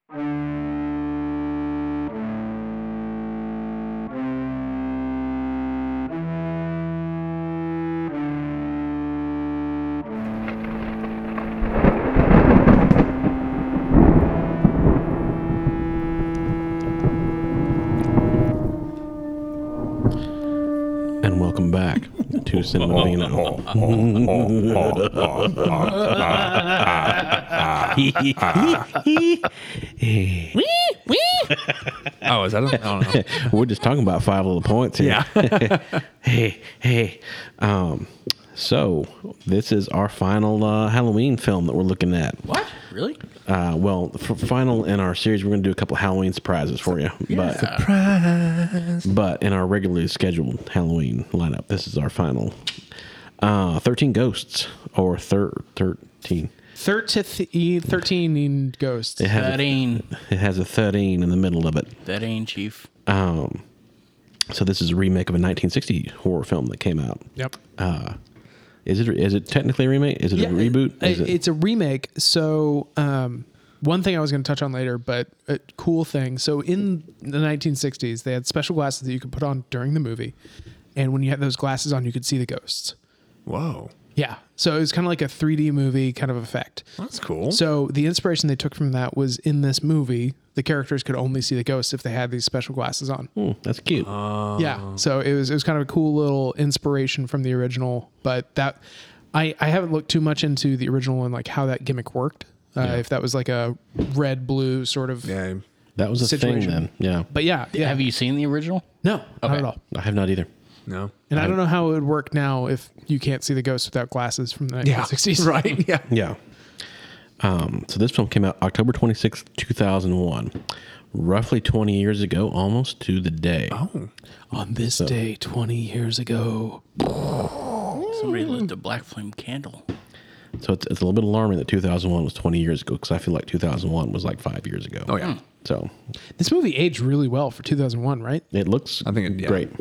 And welcome back to Cinema Vino. Oh, is that I don't know. We're just talking about 5 little points here. Yeah. Hey. So this is our final Halloween film that we're looking at. What? Really? Well, for final in our series, we're going to do a couple Halloween surprises for you. Yeah. But in our regularly scheduled Halloween lineup, this is our final 13 Ghosts, or 13. 13 ghosts. It has, That ain't, it has a 13 in the middle of it. Chief. So this is a remake of a 1960 horror film that came out. Yep. Is it technically a remake? Is it a reboot? It's a remake. So one thing I was going to touch on later, but a cool thing. So in the 1960s, they had special glasses that you could put on during the movie. And when you had those glasses on, you could see the ghosts. Whoa. Yeah. So it was kind of like a 3D movie kind of effect. That's cool. So the inspiration they took from that was in this movie, the characters could only see the ghosts if they had these special glasses on. That's cute. Yeah. So it was kind of a cool little inspiration from the original, but that I haven't looked too much into the original and like how that gimmick worked. If that was like a red blue sort of. Yeah. That was a situation. thing then. Yeah. But yeah. Have you seen the original? No, not Okay. at all. I have not either. No. And I don't know how it would work now if you can't see the ghosts without glasses from the Yeah. 1960s. Right. Yeah. Yeah. So this film came out October 26th, 2001. Roughly 20 years ago, almost to the day. Oh. On this day 20 years ago. Somebody lit the black flame candle. So it's a little bit alarming that 2001 was 20 years ago, because I feel like 2001 was like 5 years ago. Oh, yeah. So This movie aged really well for 2001, right? it looks I think yeah. great.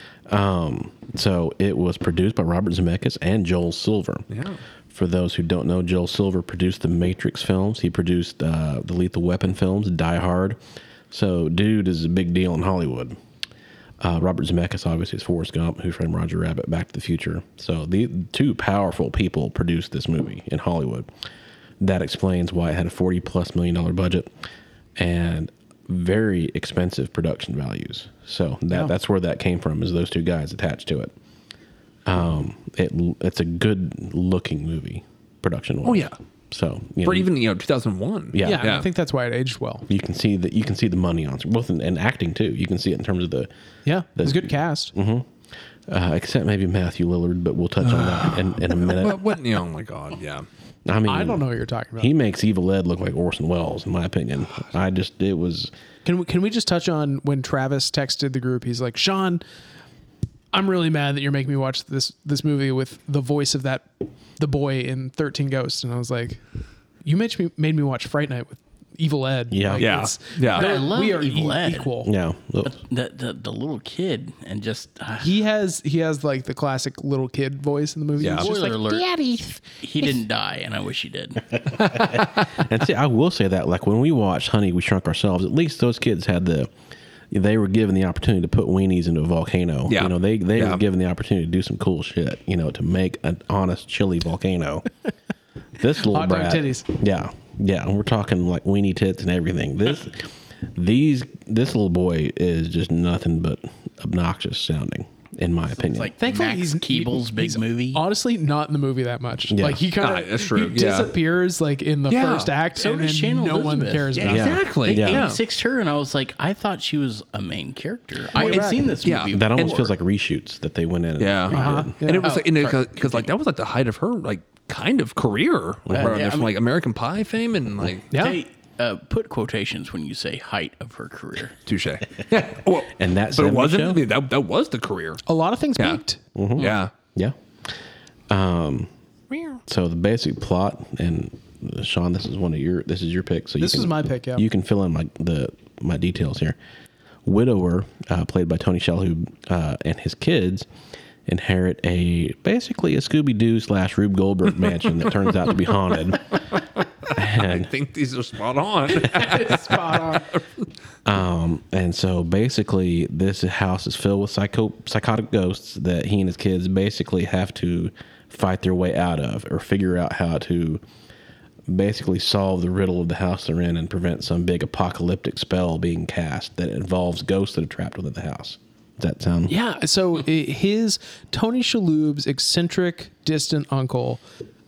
So it was produced by Robert Zemeckis and Joel Silver. Yeah. For those who don't know, Joel Silver produced the Matrix films. He produced the Lethal Weapon films, Die Hard. So dude is a big deal in Hollywood. Robert Zemeckis obviously is Forrest Gump, Who Framed Roger Rabbit, Back to the Future. So the two powerful people produced this movie in Hollywood. That explains why it had a $40+ million budget and very expensive production values. So that's where that came from, is those two guys attached to it. It's a good looking movie, production wise. Oh, yeah. So For even 2001. Yeah. Yeah, I think that's why it aged well. you can see the money on both in acting too. You can see it in terms of the Yeah, it was a good cast. except maybe Matthew Lillard, but we'll touch on that in a minute. What? Oh my God. Yeah. I mean, I don't know what you're talking about. He makes Evil Ed look like Orson Welles, in my opinion. It was. Can we just touch on when Travis texted the group? He's like, Sean, I'm really mad that you're making me watch this movie with the voice of the boy in 13 Ghosts. And I was like, you made me watch Fright Night with Evil Ed. Yeah. Like, Yeah. it's- Yeah. I love we are Evil Ed. equal. Yeah. But the little kid and just He has like the classic little kid voice in the movie. Yeah. It's just spoiler like, alert. Daddy. He didn't die, and I wish he did. And see, I will say that, like, when we watched Honey, We Shrunk Ourselves, at least those kids they were given the opportunity to put weenies into a volcano. Yeah. They Yeah. were given the opportunity to do some cool shit, to make an honest chili volcano. This little Hot dog brat, titties. Yeah. Yeah. And we're talking like weenie tits and everything. This little boy is just nothing but obnoxious sounding, in my opinion. Like Thankfully, Max he's Keeble's big he's movie. Honestly, not in the movie that much. Yeah. Like he kind of That's true. He Yeah. disappears like in the Yeah. first act, So and does then Shannon no one Elizabeth. cares Yeah. about him. Exactly. They Yeah. 86 her, and I was like, I thought she was a main character. I had right. seen this Yeah. movie. that almost before. feels like reshoots that they went in. And Yeah. redid. And it was Oh, like, because like that was like the height of her like kind of career, like, Yeah, I from mean- like American Pie fame and like Yeah. Hey, put quotations when you say height of her career. touche. Yeah. Well, And that but it 70s wasn't. show? I mean, that was the career. A lot of things Yeah. peaked. Yeah. Yeah. So the basic plot, and Sean, this is your pick. So This was my pick, yeah. You can fill in my details here. Widower, played by Tony Shalhoub, and his kids basically a Scooby-Doo / Rube Goldberg mansion that turns out to be haunted. I think these are spot on. Spot on. And so basically, this house is filled with psychotic ghosts that he and his kids basically have to fight their way out of, or figure out how to basically solve the riddle of the house they're in and prevent some big apocalyptic spell being cast that involves ghosts that are trapped within the house. Does that sound? Yeah. So his Tony Shalhoub's eccentric, distant uncle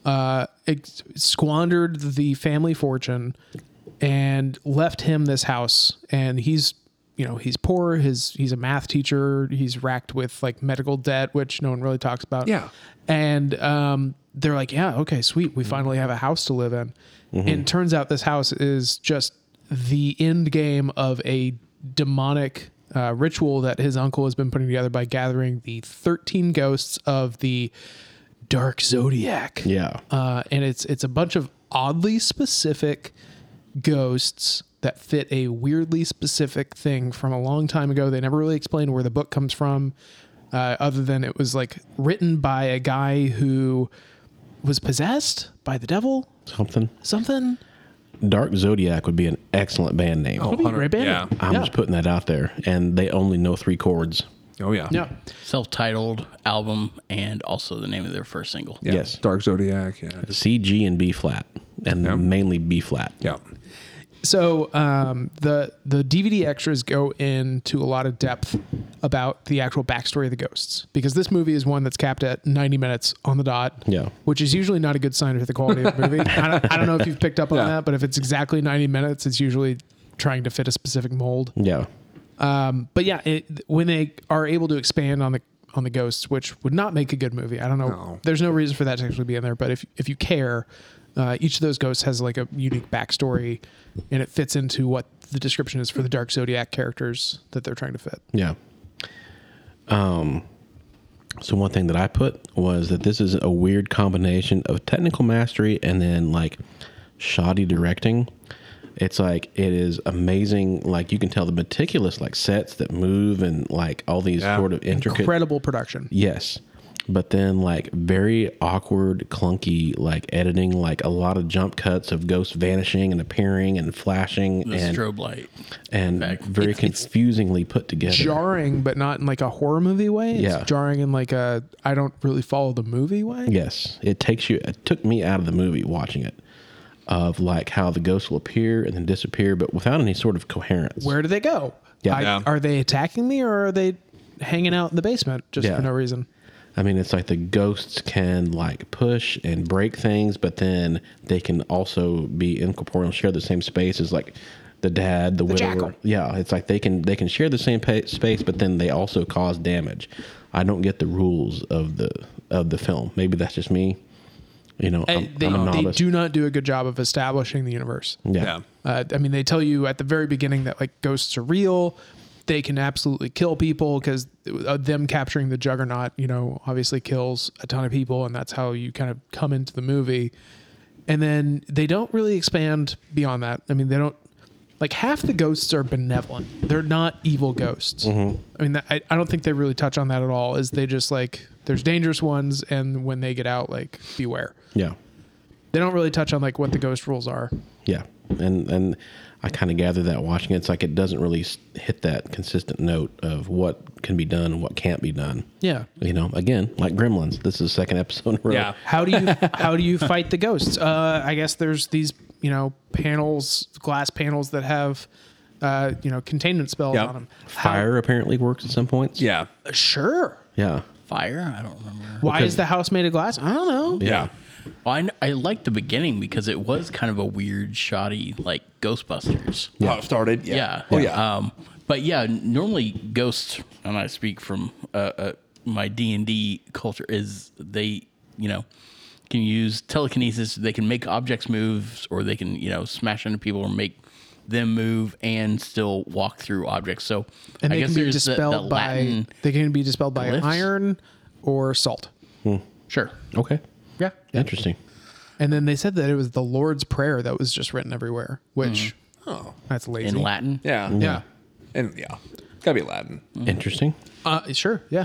squandered the family fortune and left him this house. And he's poor. He's a math teacher. He's racked with like medical debt, which no one really talks about. Yeah. And they're like, yeah, okay, sweet. We finally have a house to live in. And it turns out this house is just the end game of a demonic ritual that his uncle has been putting together by gathering the 13 ghosts of the Dark Zodiac. Yeah. And it's a bunch of oddly specific ghosts that fit a weirdly specific thing from a long time ago. They never really explained where the book comes from, other than it was like written by a guy who was possessed by the devil. Something. Dark Zodiac would be an excellent band name. Would be a great band. Yeah. I'm just putting that out there. And they only know 3 chords. Oh, yeah. Yeah. Self-titled album and also the name of their first single. Yeah. Yes. Dark Zodiac. Yeah. C, G, and B flat. And mainly B flat. Yeah. So the DVD extras go into a lot of depth about the actual backstory of the ghosts, because this movie is one that's capped at 90 minutes on the dot. Yeah. Which is usually not a good sign for the quality of the movie. I don't know if you've picked up on that, but if it's exactly 90 minutes, it's usually trying to fit a specific mold. Yeah. But yeah, when they are able to expand on the ghosts, which would not make a good movie. I don't know. No. There's no reason for that to actually be in there. But if you care, each of those ghosts has like a unique backstory, and it fits into what the description is for the Dark Zodiac characters that they're trying to fit. Yeah. So one thing that I put was that this is a weird combination of technical mastery and then like shoddy directing. It's like, it is amazing. Like, you can tell the meticulous like sets that move and like all these sort of intricate. Incredible production. Yes. But then like very awkward, clunky, like editing, like a lot of jump cuts of ghosts vanishing and appearing and flashing The and strobe light. and effect. very It's confusingly put together. Jarring, but not in like a horror movie way. It's Yeah. jarring in like a I don't really follow the movie way. Yes. It took me out of the movie watching it, of like how the ghosts will appear and then disappear, but without any sort of coherence. Where do they go? Yeah. Are they attacking me, or are they hanging out in the basement just Yeah. for no reason? I mean, it's like the ghosts can like push and break things, but then they can also be incorporeal and share the same space as like the dad, the widower. jackal. Yeah, it's like they can share the same space, but then they also cause damage. I don't get the rules of the film. Maybe that's just me. You know, I'm a They novice. do not do a good job of establishing the universe. Yeah. I mean, they tell you at the very beginning that like ghosts are real. They can absolutely kill people, because them capturing the Juggernaut, obviously kills a ton of people, and that's how you kind of come into the movie. And then they don't really expand beyond that. I mean, they don't, like, half the ghosts are benevolent. They're not evil ghosts. I mean, I don't think they really touch on that at all. Is they just like, there's dangerous ones, and when they get out, like, beware. Yeah. They don't really touch on like what the ghost rules are. Yeah. And I kind of gather that watching it, it's like it doesn't really hit that consistent note of what can be done and what can't be done. Yeah. Again, like Gremlins. This is the second episode in a row. Yeah. How do you fight the ghosts? I guess there's these panels, glass panels that have containment spells Yep. on them. Fire apparently works at some points. Yeah. Sure. Yeah. Fire? I don't remember. Why is the house made of glass? I don't know. Yeah. Well, I liked the beginning because it was kind of a weird, shoddy, like Ghostbusters. How it started. Yeah. Oh, yeah. But yeah, normally ghosts, and I speak from my D&D culture, is they, can use telekinesis. They can make objects move, or they can, smash into people or make them move and still walk through objects. So And I they guess can be there's dispelled the Latin. they can be dispelled by glyphs? iron or salt. Sure. Okay. Yeah. Interesting. And then they said that it was the Lord's Prayer that was just written everywhere, which that's lazy. In Latin. Yeah. Yeah. And gotta be Latin. Interesting. Sure. Yeah.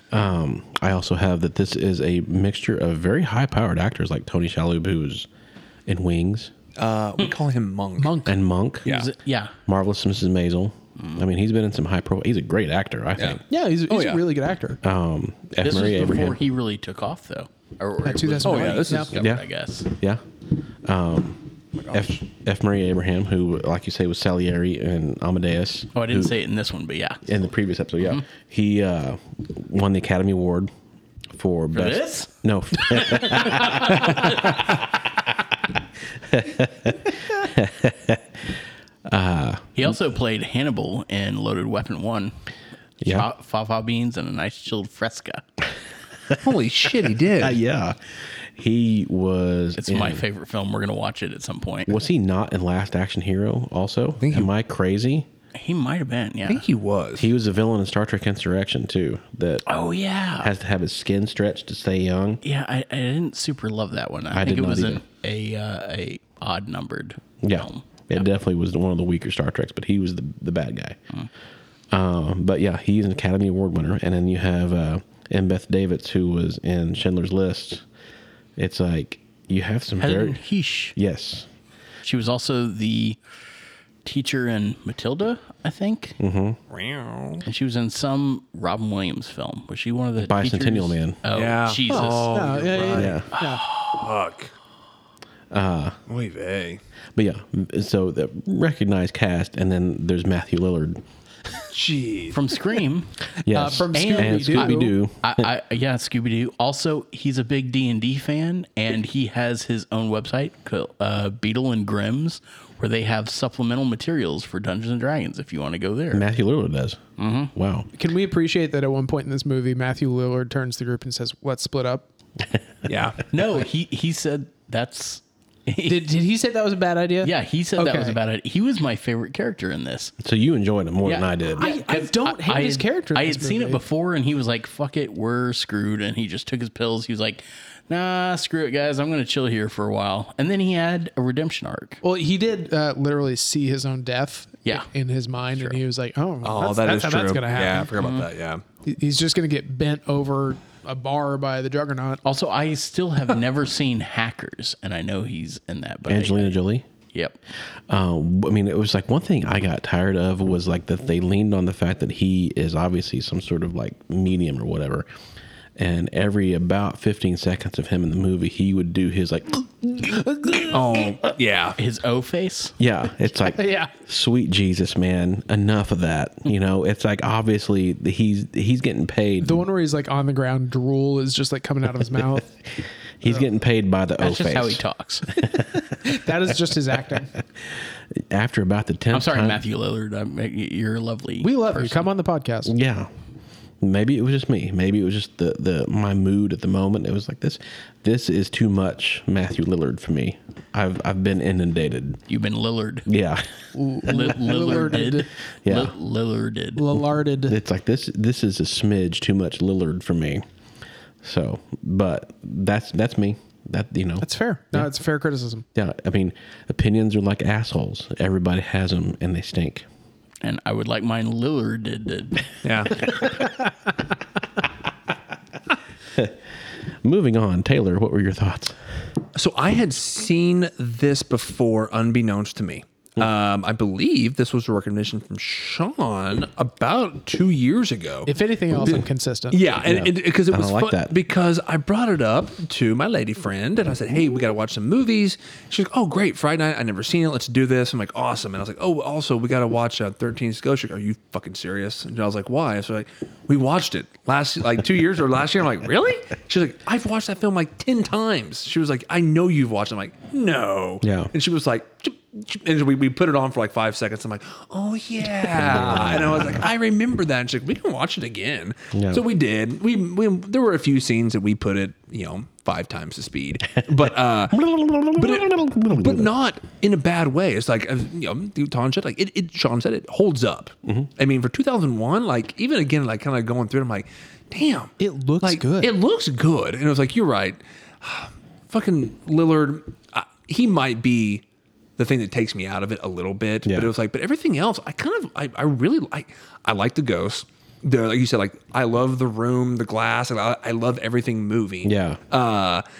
I also have that this is a mixture of very high-powered actors like Tony Shalhoub, who's in Wings. We call him Monk. And Monk. Yeah. Yeah. Marvelous Mrs. Maisel. I mean, he's been in some high profile. He's a great actor, I think. Yeah, he's yeah. a really good actor. F. This was Murray before Abraham. he really took off, though. Or At it was 2001. Oh, yeah, this is- discovered, Yeah. I guess. Yeah. F. Murray Abraham, who, like you say, was Salieri and Amadeus. Oh, I didn't who- say it in this one, but yeah. in the previous episode. Yeah, he won the Academy Award for best. this? No, He also played Hannibal in Loaded Weapon 1. Yeah. Fava beans and a nice chilled fresca. Holy shit, he did. yeah, he was. It's my favorite film. We're going to watch it at some point. Was he not in Last Action Hero? Also, am I crazy? He might have been, yeah. I think he was. He was a villain in Star Trek Insurrection too. That Oh, yeah. has to have his skin stretched to stay young. Yeah, I didn't super love that one. I I think did it not was either. a odd numbered Yeah, film. it definitely was one of the weaker Star Treks, but he was the bad guy. But yeah, he's an Academy Award winner, and then you have M. Beth Davids, who was in Schindler's List. It's like you have some Helen very Heesh. yes, She was also the teacher in Matilda, I think. Wow. And she was in some Robin Williams film. Was she one of the Bicentennial teachers? Man. Oh, Yeah. Jesus. Oh, Yeah, you're yeah, right. Yeah, Fuck. Oy vey. but yeah, so the recognized cast, and then there's Matthew Lillard. Jeez. From Scream. Yes, from and Scooby-Doo. Scooby Doo. Yeah, Scooby Doo. Also, he's a big D&D fan, and he has his own website, Beetle and Grimm's, where they have supplemental materials for Dungeons and Dragons. If you want to go there, Matthew Lillard does. Mm-hmm. Wow. Can we appreciate that at one point in this movie, Matthew Lillard turns to the group and says, "Let's split up"? Yeah. no, he said that's. Did he say that was a bad idea? Yeah, he said that was Okay. about it. He was my favorite character in this. So you enjoyed it more than Yeah. I did. I don't hate his character in I this had seen it movie. before, and he was like, "Fuck it, we're screwed," and he just took his pills. He was like, "Nah, screw it, guys. I'm going to chill here for a while." And then he had a redemption arc. Well, he did literally see his own death Yeah. in his mind, and he was like, "Oh, Oh, that's true. how that's going to Yeah, I happen." forgot about that. Yeah. He's just going to get bent over a bar by the Juggernaut. Also, I still have never seen Hackers, and I know he's in that. But Angelina Jolie. Yep. I mean, it was like one thing I got tired of was like that they leaned on the fact that he is obviously some sort of like medium or whatever. And every about 15 seconds of him in the movie, he would do his like, Oh, yeah. His O face. yeah, it's like, Yeah. sweet Jesus, man, enough of that. You know, it's like obviously he's getting paid. The one where he's like on the ground, drool is just like coming out of his mouth. He's getting paid by the O That's just face. how he talks. That is just his acting. After about the 10th I'm sorry, time, Matthew Lillard. You're a lovely. We love you. person. Come on the podcast. Yeah. Maybe it was just me. Maybe it was just the my mood at the moment. It was like this is too much Matthew Lillard for me. I've been inundated. You've been Lillard. Yeah. Lillarded. Yeah. Lillarded. Lillarded. It's like this is a smidge too much Lillard for me. So, but that's me. That That's fair. No, it's fair criticism. yeah, I mean, opinions are like assholes. Everybody has them and they stink. And I would like mine Lillarded. Yeah. Moving on, Taylor, what were your thoughts? So I had seen this before, unbeknownst to me. I believe this was a recommendation from Sean about 2 years ago. If anything else, I'm consistent. Yeah, and because it I was don't like fun, that. because I brought it up to my lady friend and I said, "Hey, we got to watch some movies." She's like, "Oh, great, Friday night. I never seen it. Let's do this." I'm like, "Awesome!" And I was like, "Oh, also we got to watch 13 Ghost." She's like, "Are you fucking serious?" And I was like, "Why?" So like, we watched it last 2 years or last year. I'm like, "Really?" She's like, "I've watched that film like 10 times." She was like, "I know you've watched it." I'm like, "No." Yeah. And she was like, and we put it on for like 5 seconds. I'm like, "Oh yeah," and I was like, "I remember that." And she's like, "We can watch it again." Yeah. So we did. We there were a few scenes that we put it 5 times the speed, but but not in a bad way. It's like Tom said, like Sean said, it holds up. I mean, for 2001, like even again, like kind of going through it, I'm like, damn, It looks like, good. It looks good, and it was like, you're right. Fucking Lillard, he might be the thing that takes me out of it a little bit, Yeah. but it was like, but everything else, I really like. I like the ghosts. Like you said, like I love the room, the glass, and I love everything moving. Yeah.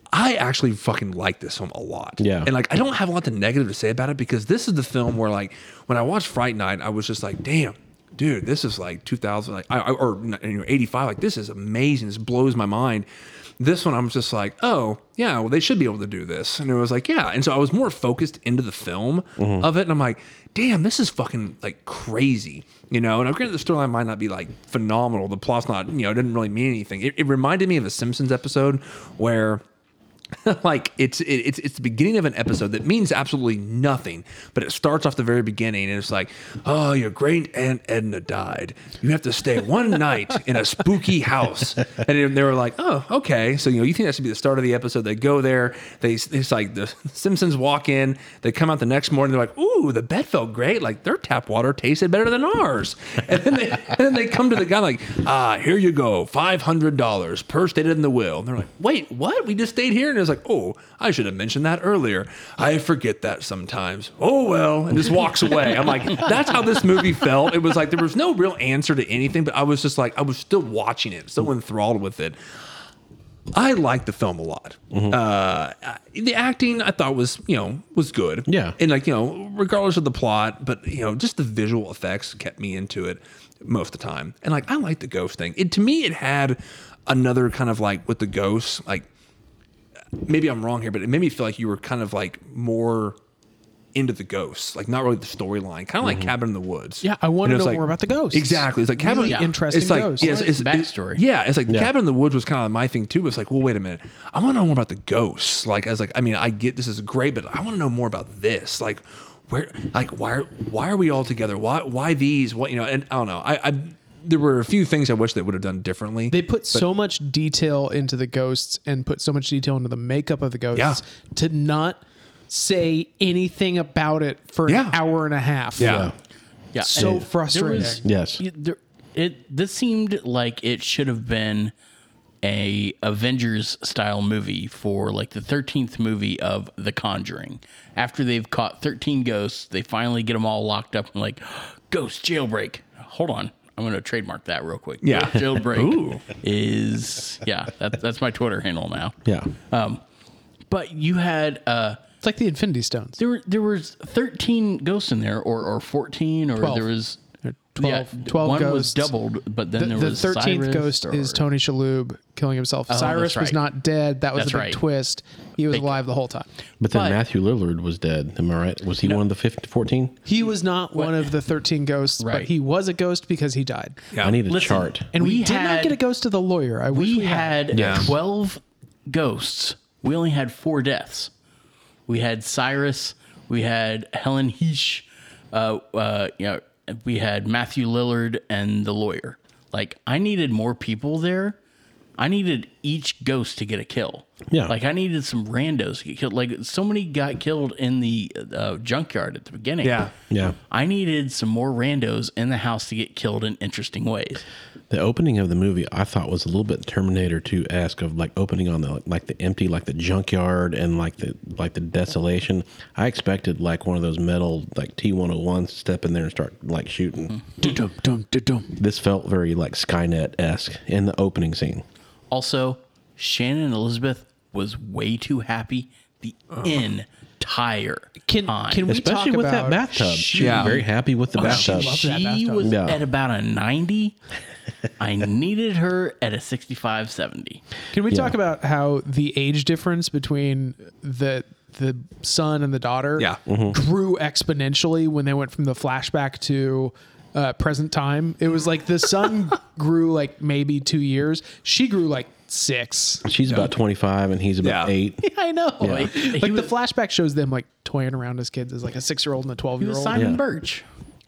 I actually fucking like this film a lot. Yeah. And like, I don't have a lot of negative to say about it because this is the film where like, when I watched Fright Night, I was just like, damn, dude, this is like 2000, like, or 85. Like, this is amazing. This blows my mind. This one, I'm just like, oh, yeah, well, they should be able to do this. And it was like, yeah. And so I was more focused into the film of it. And I'm like, damn, this is fucking like crazy, you know? And granted, the storyline might not be like phenomenal. The plot's not, you know, it didn't really mean anything. It reminded me of a Simpsons episode where like it's the beginning of an episode that means absolutely nothing, but it starts off the very beginning and it's like, oh, your great Aunt Edna died. You have to stay one night in a spooky house. And they were like, oh, okay. So, you know, you think that should be the start of the episode. They go there. It's like the Simpsons walk in. They come out the next morning. They're like, ooh, the bed felt great. Like their tap water tasted better than ours. And then they come to the guy like, here you go, $500 per stated in the will. And they're like, wait, what? We just stayed here? And it's like, oh, I should have mentioned that earlier. I forget that sometimes. Oh, well, and just walks away. I'm like, that's how this movie felt. It was like there was no real answer to anything, but I was just like, I was still watching it, still enthralled with it. I liked the film a lot. The acting I thought was good. Yeah. And like, you know, regardless of the plot, but you know, just the visual effects kept me into it most of the time. And like, I liked the ghost thing. To me, it had another kind of like with the ghosts, like, maybe I'm wrong here, but it made me feel like you were kind of like more into the ghosts, like not really the storyline, kind of like Cabin in the Woods. Yeah, I want to And know it's more about the ghosts. Exactly. It's like Cabin. Really interesting it's like, ghosts. Yeah, It's backstory. It's like Cabin in the Woods was kind of my thing too. It's like, well, wait a minute, I want to know more about the ghosts. Like, I was like, I mean, I get this is great, but I want to know more about this. Like, where, like, why are we all together? Why these? What, you know? And I don't know. There were a few things I wish they would have done differently. They put so much detail into the ghosts and put so much detail into the makeup of the ghosts to not say anything about it for an hour and a half. Yeah. Yeah, So and frustrating. Yes. This seemed like it should have been a Avengers style movie for like the 13th movie of The Conjuring. After they've caught 13 ghosts, they finally get them all locked up and like, ghost jailbreak. Hold on. I'm going to trademark that real quick. Yeah. Ghost jailbreak is, that's my Twitter handle now. Yeah. But you had, It's like the Infinity Stones. there was 13 ghosts in there or 14 or 12. there was 12 12 one ghosts. was doubled, but then there The was 13th Cyrus ghost is Tony Shalhoub killing himself. Cyrus that's was right. not dead. That was That's the big right. twist. He was alive the whole time. But then But- Matthew Lillard was dead. Am I right? Was he one of the 14? He was not one of the 13 ghosts, but Right. he was a ghost because he died. I need a Listen, chart. And we did not had- get a ghost of the lawyer. I wish We we had. had 12 ghosts. We only had 4 deaths. We had Cyrus. We had Helen Heesh. We had Matthew Lillard and the lawyer. Like, I needed more people there. I needed each ghost to get a kill. Yeah. Like, I needed some randos to get killed. Like, so many got killed in the junkyard at the beginning. Yeah. Yeah. I needed some more randos in the house to get killed in interesting ways. The opening of the movie I thought was a little bit Terminator 2-esque of like opening on the empty, like the junkyard and like the desolation. I expected like one of those metal like T-101s to step in there and start like shooting. This felt very like Skynet-esque in the opening scene. Also, Shannon Elizabeth was way too happy the entire time. Can we Especially talk with about that bathtub. She was very happy with the bathtub. loved that She bathtub. was Yeah. at about a 90. I needed her at a 65, 70. Can we talk about how the age difference between the son and the daughter Yeah. grew exponentially when they went from the flashback to present time? It was like the son grew like maybe 2 years. She grew like 6. She's about 25 and he's about Yeah. 8. I know. Like He the was- flashback shows them like toying around as kids as like a 6-year-old and a He was 12-year-old. Simon Yeah. Birch.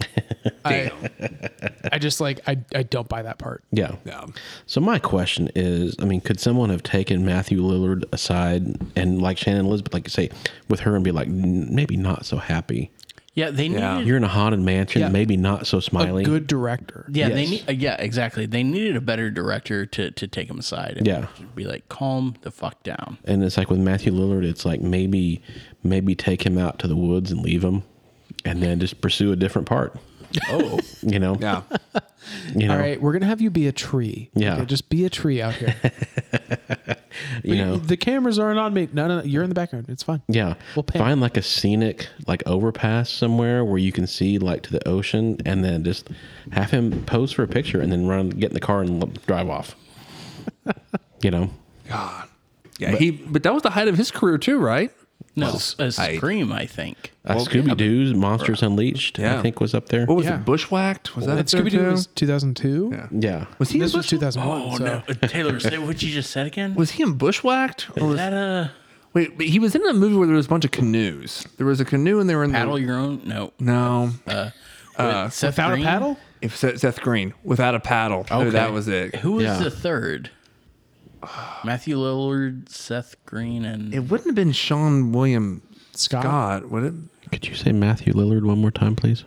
I just like I don't buy that part. Yeah. Yeah. So my question is, I mean, could someone have taken Matthew Lillard aside and like Shannon Elizabeth, like say with her and be like, maybe not so happy. Yeah, they needed. You're in a haunted mansion, Yeah. maybe not so A smiley. good director. Yeah, they Yes. need. Yeah, exactly. They needed a better director to take him aside. And Yeah. be like, calm the fuck down. And it's like with Matthew Lillard, it's like maybe take him out to the woods and leave him, and then just pursue a different part. Oh, You know. Yeah. You know. All right, we're gonna have you be a tree. Yeah. Okay, just be a tree out here. You know, the cameras aren't on me. No, you're in the background. It's fine. yeah. We'll pan. Find like a scenic like overpass somewhere where you can see like to the ocean, and then just have him pose for a picture, and then get in the car and drive off. You know, God. Yeah, but that was the height of his career too, right? No, a Scream, I think. Scooby Doo's Monsters Unleashed, Yeah. I think, was up there. What was Yeah. it? Bushwhacked? Was that And up there Scooby Doo too? was 2002. Yeah. Yeah. Was he This in was 2001. Oh, so. no. Taylor, say what you just said again. Was he in Bushwhacked? Or Is was, that a wait, but he was in a movie where there was a bunch of canoes. There was a canoe and they were in paddle your own? No. No. With Seth Without Green? a paddle? If Seth Green, without a paddle. Okay. That was it. Who was Yeah. the third? Matthew Lillard, Seth Green, and It wouldn't have been Sean William Scott? Scott, would it? Could you say Matthew Lillard one more time, please?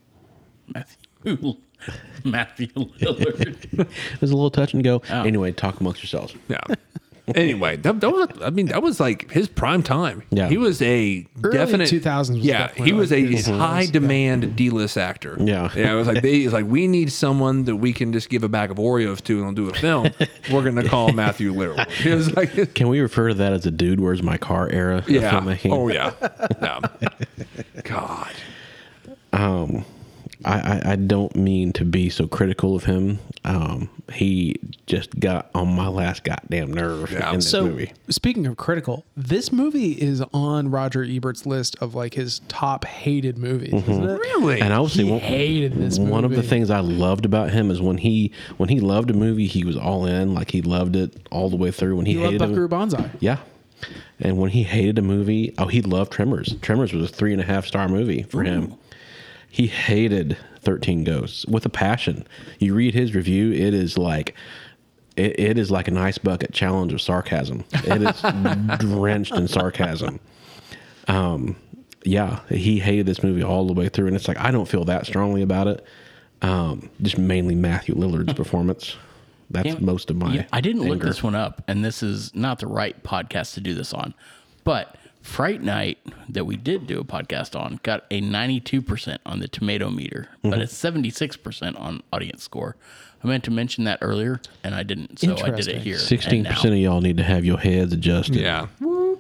Matthew Lillard. It was a little touch and go. Oh. Anyway, talk amongst yourselves. Yeah. Anyway, that was like his prime time. Yeah. He was a Early definite 2000s was Yeah, definitely he was like a his- high demand D-list actor. Yeah. Yeah, it was like it's like we need someone that we can just give a bag of Oreos to and do a film. We're gonna call Matthew Lillard. It was like Can we refer to that as a dude where's my car era of yeah. filmmaking? Oh yeah. No. God. I don't mean to be so critical of him. He just got on my last goddamn nerve Yeah. in this So, movie. speaking of critical, this movie is on Roger Ebert's list of like his top hated movies, isn't it? Really? And I would say He one, hated this movie. one of the things I loved about him is when he loved a movie, he was all in. Like he loved it all the way through. When he He loved hated Buckaroo Banzai. yeah. And when he hated a movie, he loved Tremors. Tremors was a 3.5-star movie for him. He hated 13 Ghosts with a passion. You read his review, it is like it is like an ice bucket challenge of sarcasm. It is drenched in sarcasm. Yeah, he hated this movie all the way through, and it's like I don't feel that strongly about it. Just mainly Matthew Lillard's performance. That's most of my. Yeah, I didn't look anger. this one up, and this is not the right podcast to do this on. But Fright Night, that we did do a podcast on, got a 92% on the tomato meter, but it's 76% on audience score. I meant to mention that earlier, and I didn't, so I did it Interesting. here. 16% and of y'all need to have your heads adjusted. Yeah.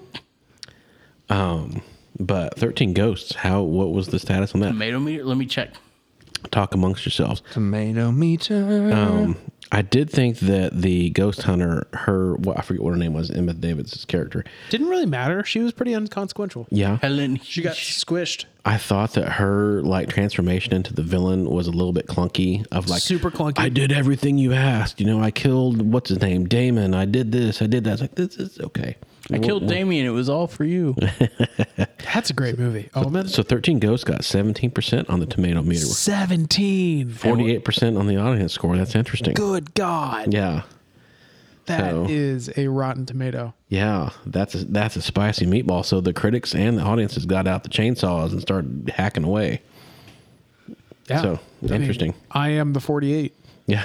But 13 Ghosts, what was the status on that? Tomato meter? Let me check. Talk amongst yourselves. Tomato meter. I did think that the ghost hunter, I forget what her name was, Emmett Davids' character. Didn't really matter. She was pretty inconsequential. Yeah. Helen, She got squished. I thought that her like transformation into the villain was a little bit clunky of like Super clunky. I did everything you asked. I killed what's his name? Damon. I did this. I did that. It's like this is okay. I killed Damien. It was all for you. That's a great movie. Omen. So 13 Ghosts got 17% on the tomato meter. 17. 48% on the audience score. That's interesting. Good God. Yeah. That So- is a Rotten Tomato. Yeah, that's a spicy meatball. So the critics and the audiences got out the chainsaws and started hacking away. Yeah. So interesting. I am the 48. Yeah.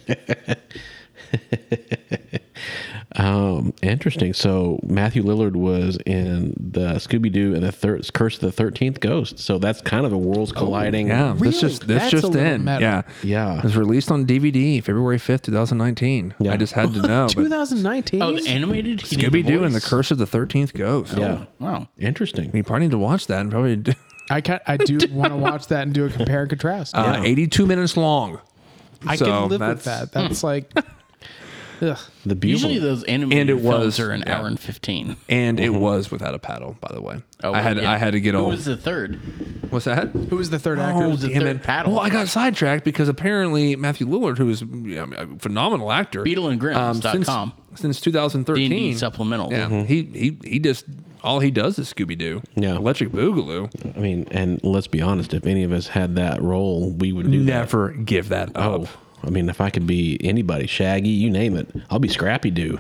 Interesting. So Matthew Lillard was in the Scooby Doo and the Curse of the 13th Ghost. So that's kind of a worlds colliding. Yeah, Really? this That's just a little in. meta. Yeah, Yeah. It was released on DVD February 5th, 2019. Yeah. I just had to know. but 2019. Oh, the animated? He did Scooby Doo and the voice? Curse of the 13th Ghost. Yeah. Wow. Interesting. You probably need to watch that and probably do, I do want to watch that and do a compare and contrast. 82 minutes long. I so can live with that's- that. That's like, ugh. The beautiful. Usually those animated And it films was- are an yeah. hour and 15. And it was without a paddle, by the way. Oh, I had yeah. to get Who all. was the third? What's that? Who was the third actor? was the Damn third it. paddle? Well, I got sidetracked because apparently Matthew Lillard, who is a phenomenal actor, BeetleandGrims.com. since 2013, D&D supplemental. Yeah, he just all he does is Scooby Doo. Yeah. Electric Boogaloo. I mean, and let's be honest, if any of us had that role, we would do that. Never give that up. Oh, I mean, if I could be anybody, Shaggy, you name it, I'll be Scrappy Doo.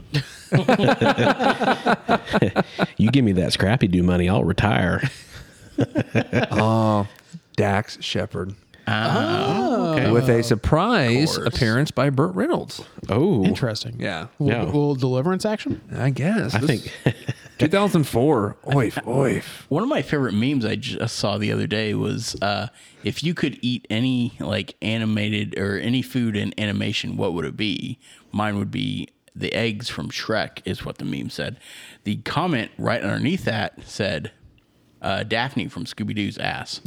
You give me that Scrappy Doo money, I'll retire. Dax Shepard. Okay. With a surprise Of course. appearance by Burt Reynolds. Oh, Interesting. Yeah. Yeah. Little deliverance action? I guess. I think 2004. Oif, oif. One of my favorite memes I just saw the other day was if you could eat any like animated or any food in animation, what would it be? Mine would be the eggs from Shrek, is what the meme said. The comment right underneath that said, Daphne from Scooby-Doo's ass.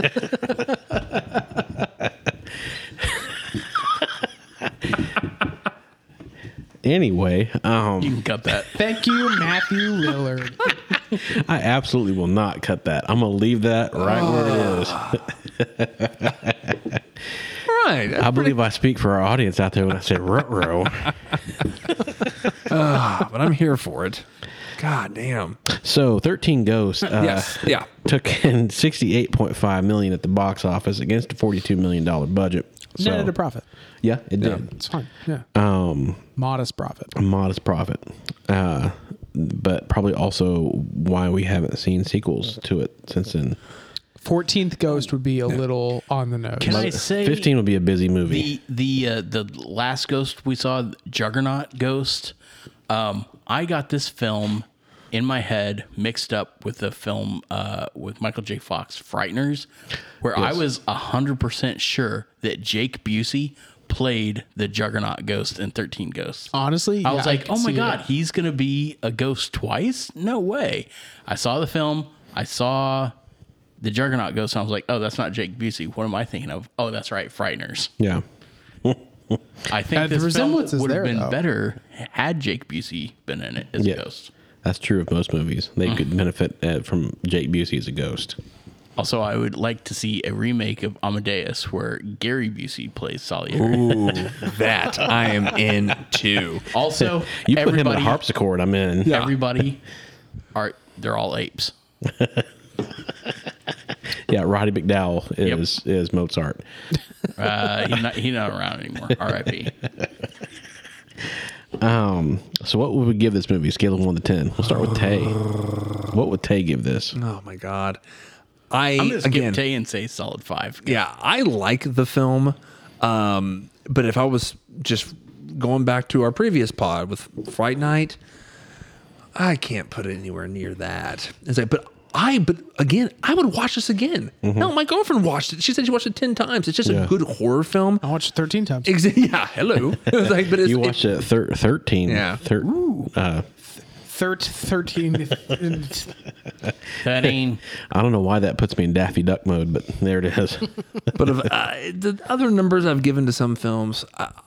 Anyway, You can cut that. Thank you, Matthew Lillard. I absolutely will not cut that. I'm gonna leave that right where it is. Right. I believe I speak for our audience out there when I say ruh-roh. But I'm here for it. God damn. So 13 Ghosts Yes. Yeah. took in $68.5 million at the box office against a $42 million budget. So, Netted a profit. yeah, it did. It's fine. Yeah. Modest profit. A modest profit. But probably also why we haven't seen sequels to it since then. 14th Ghost would be a little on the nose. Can I say 15 would be a busy movie. the last Ghost we saw, Juggernaut Ghost? I got this film in my head mixed up with the film with Michael J. Fox, Frighteners, where I was 100% sure that Jake Busey played the Juggernaut Ghost in 13 Ghosts. Honestly, I was like, can oh my see God, that. he's going to be a ghost twice? No way. I saw the film. I saw the Juggernaut Ghost. And I was like, oh, that's not Jake Busey. What am I thinking of? Oh, that's right. Frighteners. Yeah. I think the this film resemblance is would have there, been though. better had Jake Busey been in it as Yeah. a ghost. That's true of most movies. They could benefit from Jake Busey as a ghost. Also, I would like to see a remake of Amadeus where Gary Busey plays Salieri. Ooh, that I am in too. Also, You put him in a everybody, harpsichord, I'm in. Yeah. everybody they're all apes. Yeah, Roddy McDowell is Mozart. He's not around anymore. R.I.P. So what would we give this movie? Scale of 1 to 10. We'll start with Tay. What would Tay give this? Oh my God. I'm going to skip again, Tay and say solid 5. yeah, I like the film. But if I was just going back to our previous pod with Fright Night, I can't put it anywhere near that. It's like, but again, I would watch this again. No, my girlfriend watched it. She said she watched it 10 times. It's just Yeah. a good horror film. I watched it 13 times. Yeah, hello. It's like, but it's, You watched it 13. Yeah. 13. 13. I don't know why that puts me in Daffy Duck mode, but there it is. But of the other numbers I've given to some films,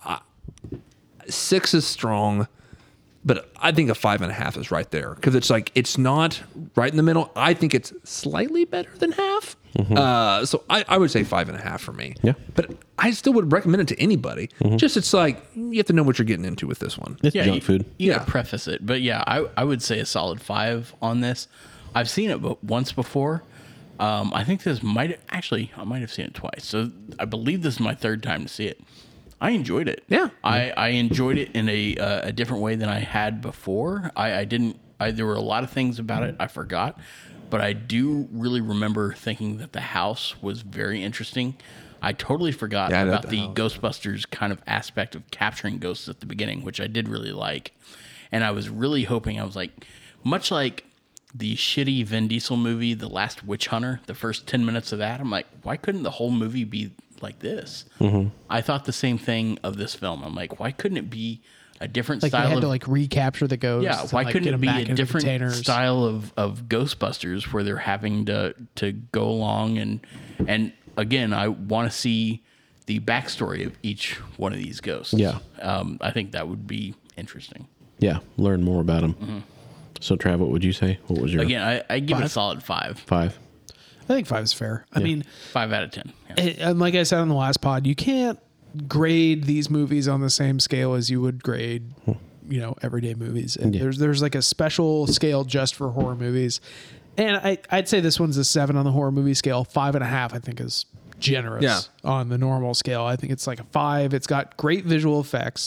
6 is strong, but I think a 5.5 is right there because it's like it's not right in the middle. I think it's slightly better than half. So I would say 5.5 for me. Yeah. but I still would recommend it to anybody. Just it's like you have to know what you're getting into with this one. It's junk food. You Yeah. gotta preface it. But yeah, I would say a solid 5 on this. I've seen it once before. I think I might have seen it twice. So I believe this is my third time to see it. I enjoyed it. Yeah. I enjoyed it in a different way than I had before. There were a lot of things about it I forgot, but I do really remember thinking that the house was very interesting. I totally forgot Yeah, I know about the the house. Ghostbusters kind of aspect of capturing ghosts at the beginning, which I did really like. And I was really hoping, I was like, much like the shitty Vin Diesel movie, The Last Witch Hunter, the first 10 minutes of that, I'm like, why couldn't the whole movie be like this? I thought the same thing of this film. I'm like, why couldn't it be a different Like they style had of to like recapture the ghosts. yeah, and, why like, couldn't get it them be back a into the different containers? style of Ghostbusters where they're having to go along and again, I want to see the backstory of each one of these ghosts. Yeah. I think that would be interesting. Yeah, learn more about them. So, Trav, what would you say? What was your Again, I give it a 5? solid 5. 5? I think 5 is fair. I mean, 5 out of 10. Yeah. and like I said on the last pod, you can't grade these movies on the same scale as you would grade, everyday movies. And there's like a special scale just for horror movies. And I'd say this one's a 7 on the horror movie scale. 5.5, I think, is generous Yeah. on the normal scale. I think it's like a 5. It's got great visual effects.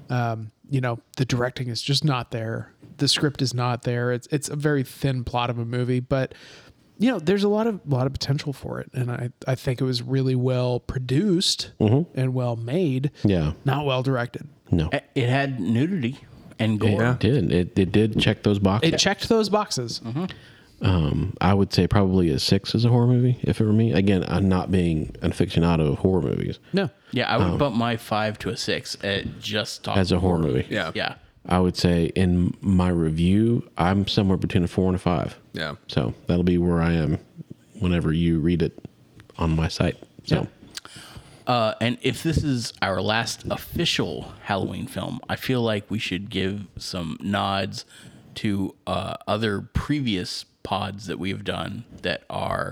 The directing is just not there. The script is not there. It's a very thin plot of a movie, but there's a lot of potential for it, and I think it was really well produced and well made. Yeah. Not well directed. No. It had nudity and gore. It did. It did check those boxes. It checked those boxes. I would say probably a 6 as a horror movie, if it were me. Again, I'm not being an aficionado of horror movies. No, Yeah, I would bump my 5 to a 6 at just talking As a horror movie. Yeah. Yeah. I would say in my review, I'm somewhere between a 4 and a 5. Yeah. So that'll be where I am whenever you read it on my site. So And if this is our last official Halloween film, I feel like we should give some nods to other previous pods that we have done that are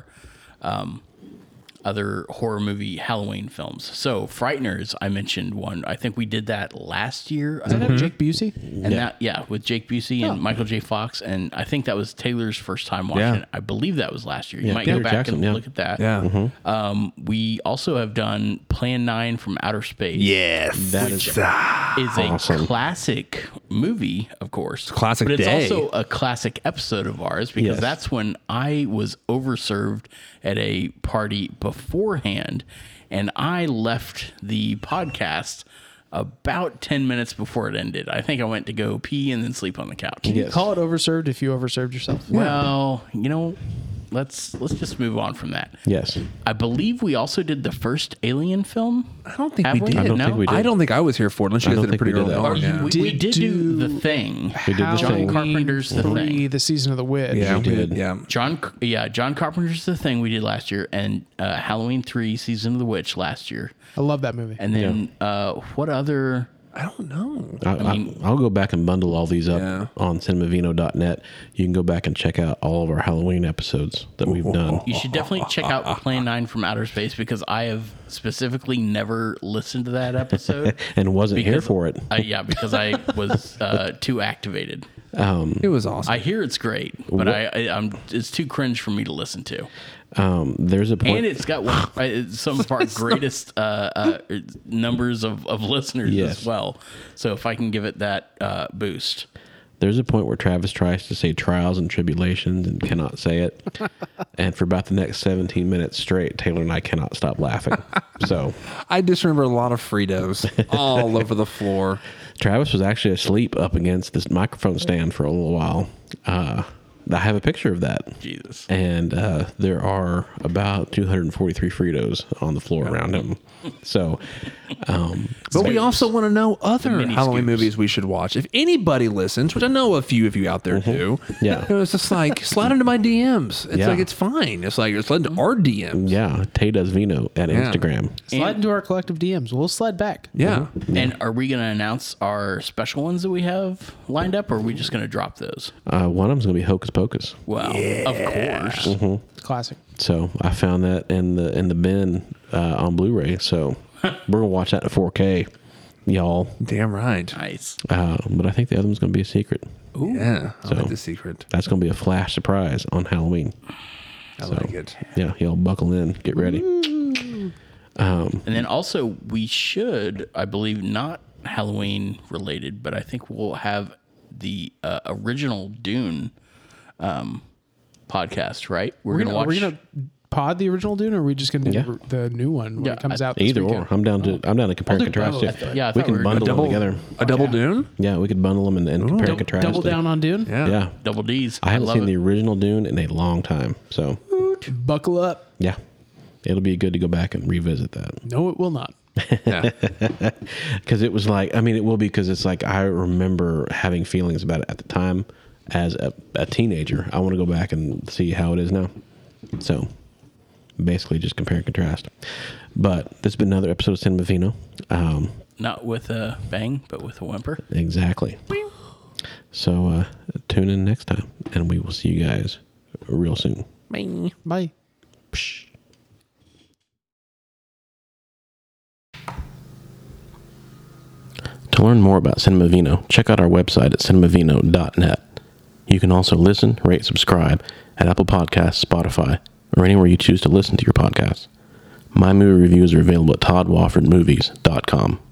other horror movie Halloween films. So Frighteners, I mentioned one. I think we did that last year. Does that have Jake Busey? And that, with Jake Busey and Michael J. Fox. And I think that was Taylor's first time watching Yeah. it. I believe that was last year. You might Peter go back Jackson, and yeah. look at that. Yeah. We also have done Plan 9 from Outer Space. Yes. that is Is Awesome. a classic movie, of course. Classic but it's day. also a classic episode of ours because Yes. that's when I was overserved at a party beforehand, and I left the podcast about 10 minutes before it ended. I think I went to go pee and then sleep on the couch. Yes. Call it overserved if you overserved yourself. Well, let's just move on from that. Yes. I believe we also did the first Alien film. I don't think Have we did. I don't No? think we did. I don't think I was here for it unless you I guys don't did it think we pretty did early that. on. We Yeah. did do The Thing. We did The John Thing. Carpenter's The Thing. 3, the season of the witch. Yeah, We did. Yeah. John Carpenter's The Thing we did last year, and Halloween 3 Season of the Witch last year. I love that movie. And then what other? I don't know. I'll go back and bundle all these up Yeah. on cinemavino.net. You can go back and check out all of our Halloween episodes that we've done. You should definitely check out Plan 9 from Outer Space because I have specifically never listened to that episode. And wasn't here for it. Because I was too activated. It was awesome. I hear it's great, but it's too cringe for me to listen to. There's a point. And it's got some of our greatest numbers of listeners Yes. as well. So if I can give it that boost. There's a point where Travis tries to say trials and tribulations and cannot say it. And for about the next 17 minutes straight, Taylor and I cannot stop laughing. So I just remember a lot of Fritos all over the floor. Travis was actually asleep up against this microphone stand for a little while. I have a picture of that. Jesus. And there are about 243 Fritos on the floor around him. So, But we also want to know other mini Halloween scoops. movies we should watch. If anybody listens, which I know a few of you out there do, Yeah. it was just like slide into my DMs. It's Yeah. like it's fine. It's like slide into our DMs. yeah, Tay Does Vino at Yeah. Instagram. Slide into our collective DMs. We'll slide back. Yeah. And are we going to announce our special ones that we have lined up, or are we just going to drop those? One of them's going to be Hocus Pocus. Well, of course. Classic. So I found that in the bin on Blu-ray. So we're gonna watch that in 4K, y'all. Damn right. Nice. But I think the other one's gonna be a secret. Yeah. I So- like the secret. That's gonna be a flash surprise on Halloween. I like it. Yeah, y'all buckle in, get ready. And then also, we should, I believe, not Halloween related, but I think we'll have the original Dune podcast, right? We're gonna Are watch. we gonna pod the original Dune, or are we just gonna do Yeah. the new one when Yeah, it comes out? This Either weekend? or. I'm down to compare and do contrast both. it. Yeah, I we thought we can were bundle them double- together. A double Dune? Yeah, we could bundle them and compare and contrast. Double it. down on Dune. Yeah. Double D's. I haven't love seen it. the original Dune in a long time. So Buckle up. yeah, it'll be good to go back and revisit that. No, it will not. Yeah. Because it was like, I mean, it will be because it's like I remember having feelings about it at the time as a teenager. I want to go back and see how it is now. So basically just compare and contrast. But this has been another episode of Cinema Vino. Not with a bang, but with a whimper. Exactly. So tune in next time and we will see you guys real soon. Bye. To learn more about Cinema Vino, check out our website at cinemavino.net. You can also listen, rate, subscribe at Apple Podcasts, Spotify, or anywhere you choose to listen to your podcasts. My movie reviews are available at toddwoffordmovies.com.